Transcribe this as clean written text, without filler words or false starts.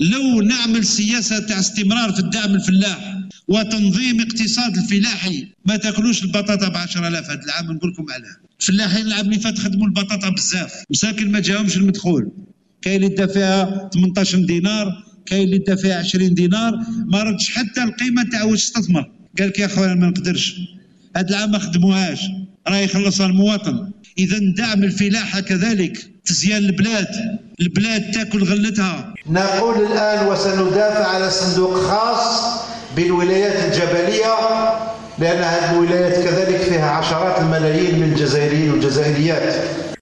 لو نعمل سياسة تاع استمرار في الدعم الفلاح وتنظيم اقتصاد الفلاحي، ما تاكلوش البطاطا ب 10,000 هذا العام. نقول لكم علاه. الفلاحين العام اللي فات خدموا البطاطا بزاف، مساكن ما جاهمش المدخول. كاين اللي دا فيها 18 دينار، كاين اللي دا فيها 20 دينار، ما ردش حتى القيمه تاع واش استثمر. قال لك يا خويا ما نقدرش، هذا العام ما خدموهاش، راه يخلصها المواطن. اذا دعم الفلاحه كذلك، تزيان البلاد تاكل غلتها. نقول الان وسندافع على صندوق خاص بالولايات الجبليه، لان هذه الولايات كذلك فيها عشرات الملايين من الجزائريين والجزائريات.